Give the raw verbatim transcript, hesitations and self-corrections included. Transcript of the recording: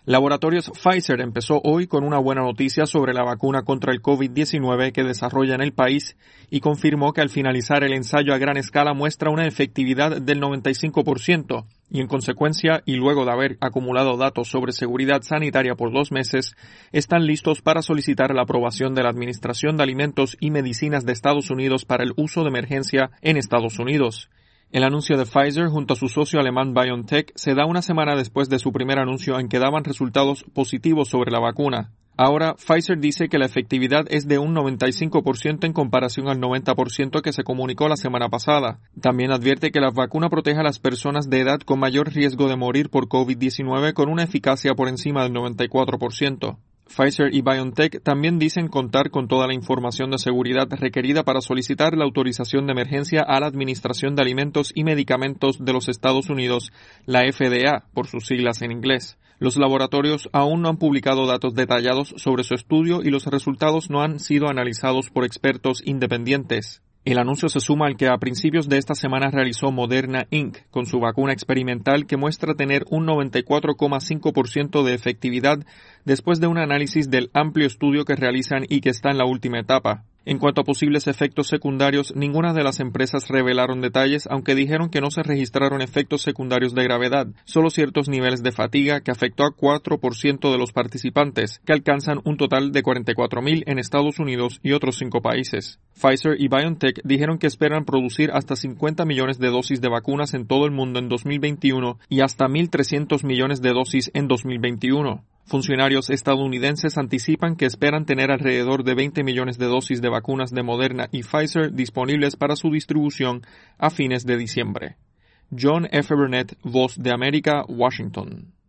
Laboratorios Pfizer empezó hoy con una buena noticia sobre la vacuna contra el COVID diecinueve que desarrolla en el país y confirmó que al finalizar el ensayo a gran escala muestra una efectividad del noventa y cinco por ciento y en consecuencia, y luego de haber acumulado datos sobre seguridad sanitaria por dos meses, están listos para solicitar la aprobación de la Administración de Alimentos y Medicinas de Estados Unidos para el uso de emergencia en Estados Unidos. El anuncio de Pfizer junto a su socio alemán BioNTech se da una semana después de su primer anuncio en que daban resultados positivos sobre la vacuna. Ahora, Pfizer dice que la efectividad es de un noventa y cinco por ciento en comparación al noventa por ciento que se comunicó la semana pasada. También advierte que la vacuna protege a las personas de edad con mayor riesgo de morir por COVID diecinueve con una eficacia por encima del noventa y cuatro por ciento. Pfizer y BioNTech también dicen contar con toda la información de seguridad requerida para solicitar la autorización de emergencia a la Administración de Alimentos y Medicamentos de los Estados Unidos, la F D A, por sus siglas en inglés. Los laboratorios aún no han publicado datos detallados sobre su estudio y los resultados no han sido analizados por expertos independientes. El anuncio se suma al que a principios de esta semana realizó Moderna incorporated con su vacuna experimental que muestra tener un noventa y cuatro coma cinco por ciento de efectividad después de un análisis del amplio estudio que realizan y que está en la última etapa. En cuanto a posibles efectos secundarios, ninguna de las empresas revelaron detalles, aunque dijeron que no se registraron efectos secundarios de gravedad, solo ciertos niveles de fatiga que afectó a cuatro por ciento de los participantes, que alcanzan un total de cuarenta y cuatro mil en Estados Unidos y otros cinco países. Pfizer y BioNTech dijeron que esperan producir hasta cincuenta millones de dosis de vacunas en todo el mundo en dos mil veintiuno y hasta mil trescientos millones de dosis en dos mil veintiuno. Funcionarios estadounidenses anticipan que esperan tener alrededor de veinte millones de dosis de vacunas de Moderna y Pfizer disponibles para su distribución a fines de diciembre. John F. Burnett, Voz de América, Washington.